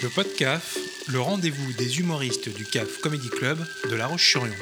Le Podcaf, le rendez-vous des humoristes du CAF Comedy Club de La Roche-sur-Yon.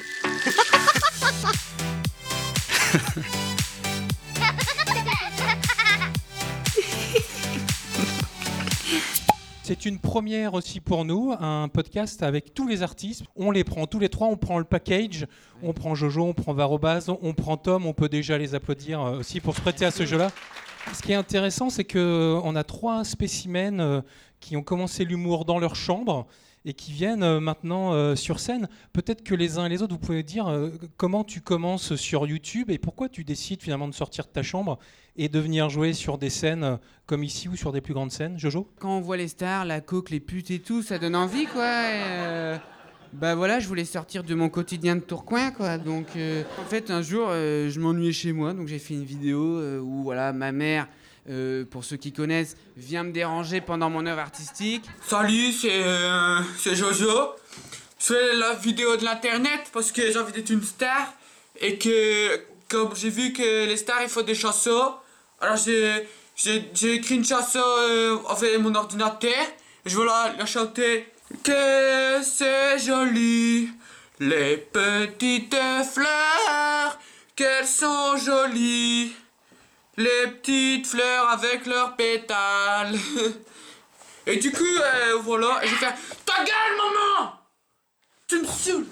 C'est une première aussi pour nous, un podcast avec tous les artistes. On les prend tous les trois, on prend le package, on prend Jojo, on prend Varobaz, on prend Tom, on peut déjà les applaudir aussi pour se prêter à ce jeu-là. Ce qui est intéressant, c'est qu'on a trois spécimens qui ont commencé l'humour dans leur chambre et qui viennent maintenant sur scène. Peut-être que les uns et les autres, vous pouvez dire comment tu commences sur YouTube et pourquoi tu décides finalement de sortir de ta chambre et de venir jouer sur des scènes comme ici ou sur des plus grandes scènes. Jojo ? Quand on voit les stars, la coke, les putes et tout, ça donne envie, quoi. Bah voilà, je voulais sortir de mon quotidien de Tourcoing, quoi. Donc, en fait, un jour, je m'ennuyais chez moi, donc j'ai fait une vidéo où, voilà, ma mère, pour ceux qui connaissent, vient me déranger pendant mon œuvre artistique. Salut, c'est Jojo. Je fais la vidéo de l'internet parce que j'ai envie d'être une star et que, comme j'ai vu que les stars, il faut des chansons, alors j'ai écrit une chanson avec mon ordinateur et je vais la chanter. Que c'est joli, les petites fleurs, qu'elles sont jolies, les petites fleurs avec leurs pétales. Et du coup, voilà, et je vais faire ta gueule, maman! Tu me saoules!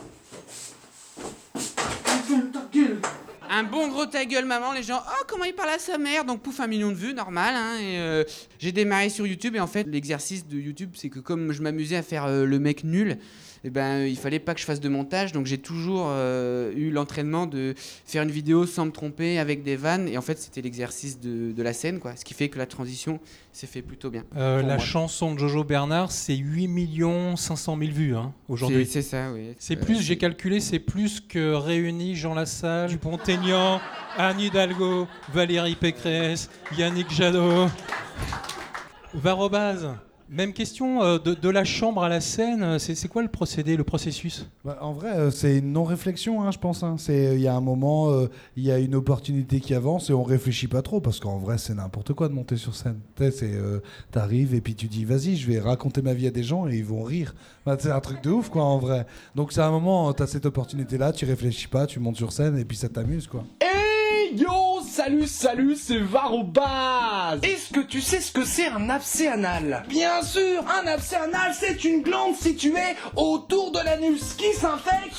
Ta gueule! Un bon gros ta gueule maman, les gens, oh comment il parle à sa mère, donc pouf, 1 million de vues, normal, hein, et j'ai démarré sur YouTube, et en fait l'exercice de YouTube, c'est que comme je m'amusais à faire le mec nul, et ben il fallait pas que je fasse de montage, donc j'ai toujours eu l'entraînement de faire une vidéo sans me tromper, avec des vannes, et en fait c'était l'exercice de la scène, quoi, ce qui fait que la transition s'est fait plutôt bien. La chanson de Jojo Bernard, c'est 8 500 000 vues aujourd'hui. C'est ça, oui. C'est plus, j'ai calculé, c'est plus que réunis Jean Lassalle, Dupont-Aignan, Anne Hidalgo, Valérie Pécresse, Yannick Jadot, Varobaz. Même question, de la chambre à la scène, c'est quoi le procédé, le processus ? En vrai, c'est une non-réflexion, je pense. Il y a un moment, il y a une opportunité qui avance et on réfléchit pas trop parce qu'en vrai, c'est n'importe quoi de monter sur scène. T'arrives et puis tu dis, vas-y, je vais raconter ma vie à des gens et ils vont rire. C'est un truc de ouf, quoi, en vrai. Donc, c'est un moment, t'as cette opportunité-là, tu réfléchis pas, tu montes sur scène et puis ça t'amuse, quoi. Hey yo, salut, c'est Varobaz. Est-ce que tu sais ce que c'est un abcès anal ? Bien sûr, un abcès anal, c'est une glande située autour de l'anus qui s'infecte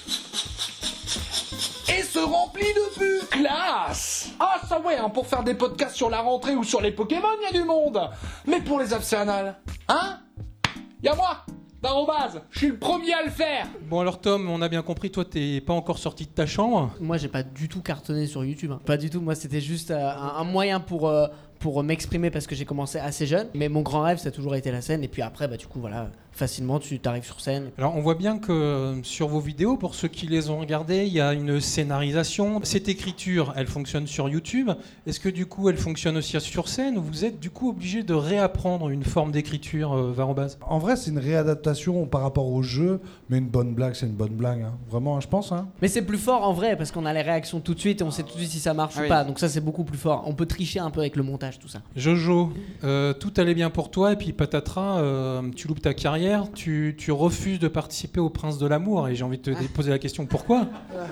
et se remplit de pus. Classe. Ah ça ouais, pour faire des podcasts sur la rentrée ou sur les Pokémon, il y a du monde. Mais pour les abcès anal, y'a moi, Varobaz, je suis le premier à le faire. Bon alors Tom, on a bien compris, toi t'es pas encore sorti de ta chambre. Moi j'ai pas du tout cartonné sur YouTube, Pas du tout, moi c'était juste un moyen pour m'exprimer parce que j'ai commencé assez jeune. Mais mon grand rêve ça a toujours été la scène et puis après du coup voilà, facilement tu t'arrives sur scène. Alors on voit bien que sur vos vidéos, pour ceux qui les ont regardées, il y a une scénarisation. Cette écriture, elle fonctionne sur YouTube. Est-ce que du coup elle fonctionne aussi sur scène ou vous êtes du coup obligé de réapprendre une forme d'écriture, Varobaz ? En vrai, c'est une réadaptation par rapport au jeu, mais une bonne blague, c'est une bonne blague. Vraiment, je pense. Mais c'est plus fort en vrai parce qu'on a les réactions tout de suite et on sait tout de suite si ça marche ou pas. Donc ça c'est beaucoup plus fort. On peut tricher un peu avec le montage, tout ça. Jojo, tout allait bien pour toi et puis patatras, tu loupes ta carrière, tu refuses de participer au Prince de l'amour et j'ai envie de te poser la question pourquoi ?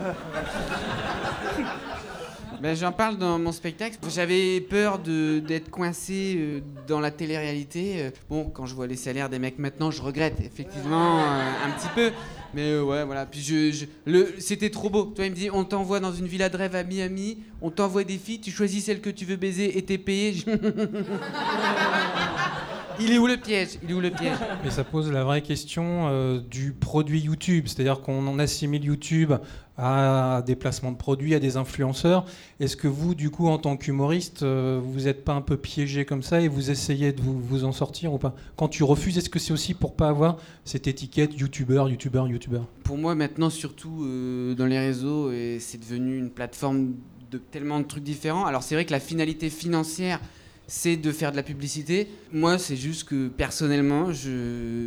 Ben, j'en parle dans mon spectacle. J'avais peur d'être coincé dans la télé-réalité. Bon, quand je vois les salaires des mecs maintenant, je regrette effectivement un petit peu. Mais ouais, voilà. Puis c'était trop beau. Toi, il me dit, on t'envoie dans une villa de rêve à Miami, on t'envoie des filles, tu choisis celle que tu veux baiser et t'es payé. Il est où le piège ? Mais ça pose la vraie question du produit YouTube, c'est-à-dire qu'on en assimile YouTube à des placements de produits, à des influenceurs. Est-ce que vous, du coup, en tant qu'humoriste, vous n'êtes pas un peu piégé comme ça et vous essayez de vous en sortir ou pas ? Quand tu refuses, est-ce que c'est aussi pour pas avoir cette étiquette youtubeur ? Pour moi, maintenant, surtout dans les réseaux, c'est devenu une plateforme de tellement de trucs différents. Alors c'est vrai que la finalité financière, c'est de faire de la publicité. Moi, c'est juste que personnellement,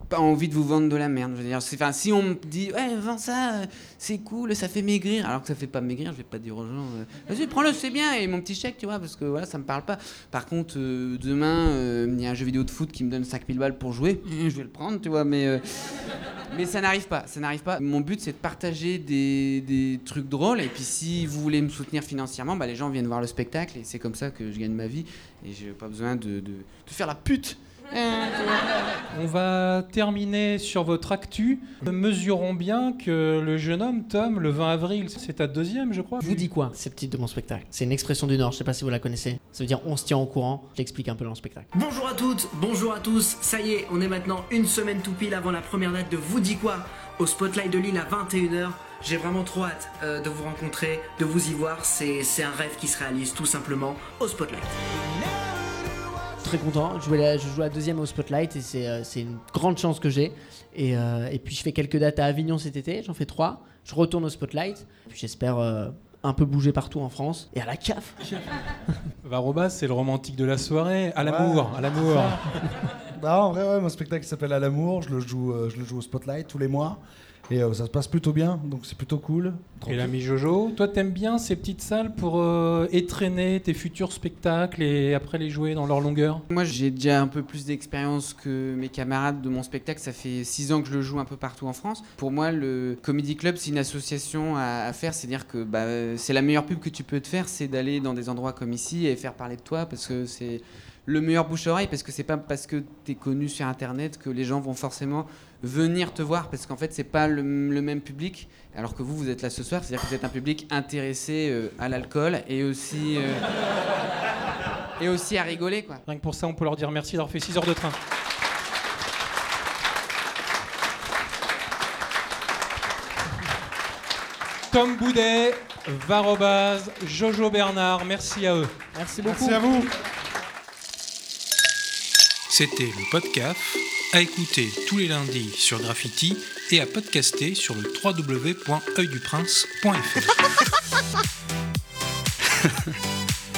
pas envie de vous vendre de la merde. Je veux dire, si on me dit ouais, vends ça, c'est cool, ça fait maigrir, alors que ça fait pas maigrir, je vais pas dire aux gens vas-y, prends-le, c'est bien, et mon petit chèque, tu vois, parce que voilà, ça me parle pas. Par contre, demain, il y a un jeu vidéo de foot qui me donne 5000 balles pour jouer, je vais le prendre, tu vois, mais ça n'arrive pas. Mon but, c'est de partager des trucs drôles, et puis si vous voulez me soutenir financièrement, les gens viennent voir le spectacle, et c'est comme ça que je gagne ma vie, et j'ai pas besoin de faire la pute. On va terminer sur votre actu. Mesurons bien que le jeune homme, Tom, le 20 avril, c'est ta deuxième, je crois. Vous dis quoi? C'est le titre de mon spectacle. C'est une expression du Nord, je sais pas si vous la connaissez. Ça veut dire on se tient au courant. Je l'explique un peu dans le spectacle. Bonjour à toutes, bonjour à tous. Ça y est, on est maintenant une semaine tout pile avant la première date de Vous dis quoi au Spotlight de Lille à 21h. J'ai vraiment trop hâte de vous rencontrer, de vous y voir. C'est un rêve qui se réalise tout simplement au Spotlight. Très content, je joue la deuxième au Spotlight et c'est une grande chance que j'ai. Et puis je fais quelques dates à Avignon cet été, j'en fais 3. Je retourne au Spotlight, puis j'espère un peu bouger partout en France et à la CAF. Varobas, c'est le romantique de la soirée, à l'amour, à l'amour. En vrai, ouais, mon spectacle s'appelle À l'amour, je le joue au Spotlight tous les mois. Et ça se passe plutôt bien, donc c'est plutôt cool. Et l'ami Jojo, toi t'aimes bien ces petites salles pour étreiner tes futurs spectacles et après les jouer dans leur longueur? Moi j'ai déjà un peu plus d'expérience que mes camarades de mon spectacle, ça fait 6 ans que je le joue un peu partout en France. Pour moi le Comedy Club c'est une association à faire, c'est-à-dire que c'est la meilleure pub que tu peux te faire, c'est d'aller dans des endroits comme ici et faire parler de toi parce que c'est le meilleur bouche-oreille, parce que c'est pas parce que t'es connu sur internet que les gens vont forcément venir te voir, parce qu'en fait c'est pas le même public, alors que vous êtes là ce soir, c'est-à-dire que vous êtes un public intéressé à l'alcool et aussi à rigoler quoi. Rien que pour ça on peut leur dire merci d'avoir fait 6 heures de train. Tom Boudet, Varobaz, Jojo Bernard, merci à eux. Merci beaucoup. Merci à vous. C'était le Podcaf, à écouter tous les lundis sur Graffiti et à podcaster sur le www.oeilduprince.fr.